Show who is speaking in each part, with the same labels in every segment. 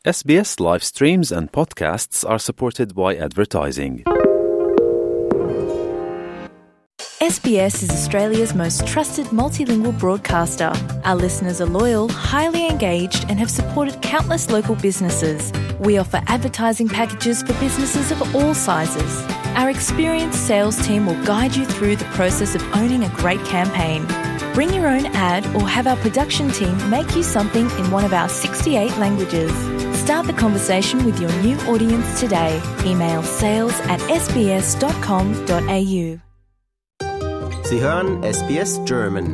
Speaker 1: SBS live streams and podcasts are supported by advertising.
Speaker 2: SBS is Australia's most trusted multilingual broadcaster. Our listeners are loyal, highly engaged, and have supported countless local businesses. We offer advertising packages for businesses of all sizes. Our experienced sales team will guide you through the process of owning a great campaign. Bring your own ad or have our production team make you something in one of our 68 languages. Start the conversation with your new audience today. Email sales@sbs.com.au.
Speaker 3: Sie hören SBS German.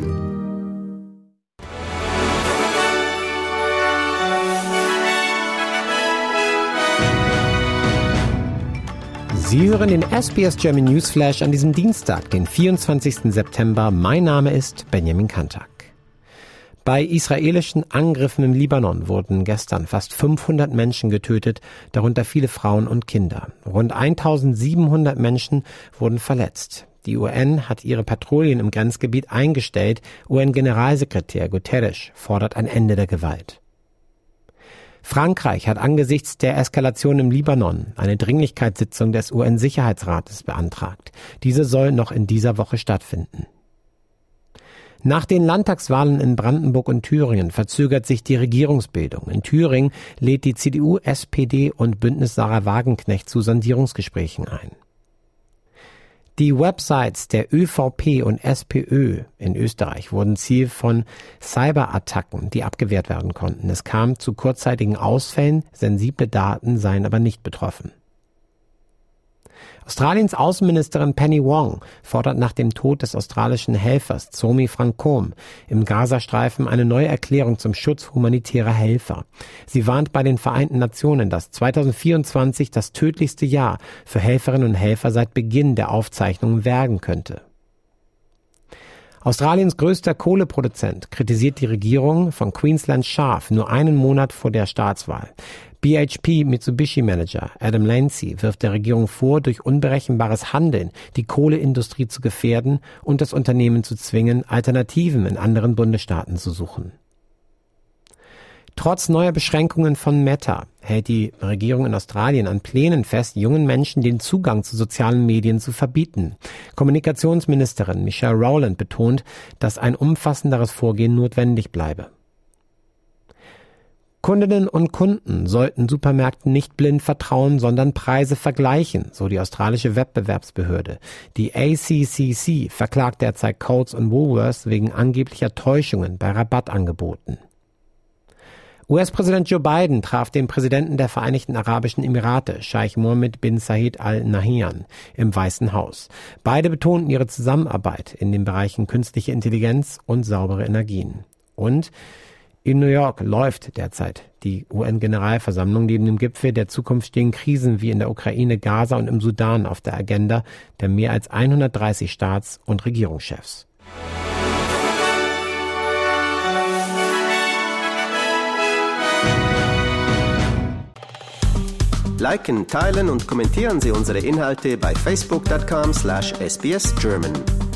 Speaker 4: Sie hören den SBS German Newsflash an diesem Dienstag, den 24. September. Mein Name ist Benjamin Kantak. Bei israelischen Angriffen im Libanon wurden gestern fast 500 Menschen getötet, darunter viele Frauen und Kinder. Rund 1700 Menschen wurden verletzt. Die UN hat ihre Patrouillen im Grenzgebiet eingestellt. UN-Generalsekretär Guterres fordert ein Ende der Gewalt. Frankreich hat angesichts der Eskalation im Libanon eine Dringlichkeitssitzung des UN-Sicherheitsrates beantragt. Diese soll noch in dieser Woche stattfinden. Nach den Landtagswahlen in Brandenburg und Thüringen verzögert sich die Regierungsbildung. In Thüringen lädt die CDU, SPD und Bündnis Sarah Wagenknecht zu Sondierungsgesprächen ein. Die Websites der ÖVP und SPÖ in Österreich wurden Ziel von Cyberattacken, die abgewehrt werden konnten. Es kam zu kurzzeitigen Ausfällen, sensible Daten seien aber nicht betroffen. Australiens Außenministerin Penny Wong fordert nach dem Tod des australischen Helfers Zomi Frankom im Gazastreifen eine neue Erklärung zum Schutz humanitärer Helfer. Sie warnt bei den Vereinten Nationen, dass 2024 das tödlichste Jahr für Helferinnen und Helfer seit Beginn der Aufzeichnungen werden könnte. Australiens größter Kohleproduzent kritisiert die Regierung von Queensland scharf, nur einen Monat vor der Staatswahl. BHP-Mitsubishi-Manager Adam Lancy wirft der Regierung vor, durch unberechenbares Handeln die Kohleindustrie zu gefährden und das Unternehmen zu zwingen, Alternativen in anderen Bundesstaaten zu suchen. Trotz neuer Beschränkungen von Meta hält die Regierung in Australien an Plänen fest, jungen Menschen den Zugang zu sozialen Medien zu verbieten. Kommunikationsministerin Michelle Rowland betont, dass ein umfassenderes Vorgehen notwendig bleibe. Kundinnen und Kunden sollten Supermärkten nicht blind vertrauen, sondern Preise vergleichen, so die australische Wettbewerbsbehörde. Die ACCC verklagt derzeit Coles und Woolworths wegen angeblicher Täuschungen bei Rabattangeboten. US-Präsident Joe Biden traf den Präsidenten der Vereinigten Arabischen Emirate, Scheich Mohammed bin Zayed Al Nahyan, im Weißen Haus. Beide betonten ihre Zusammenarbeit in den Bereichen künstliche Intelligenz und saubere Energien. Und in New York läuft derzeit die UN-Generalversammlung. Neben dem Gipfel der Zukunft stehen Krisen wie in der Ukraine, Gaza und im Sudan auf der Agenda der mehr als 130 Staats- und Regierungschefs.
Speaker 3: Liken, teilen und kommentieren Sie unsere Inhalte bei facebook.com/sbsgerman.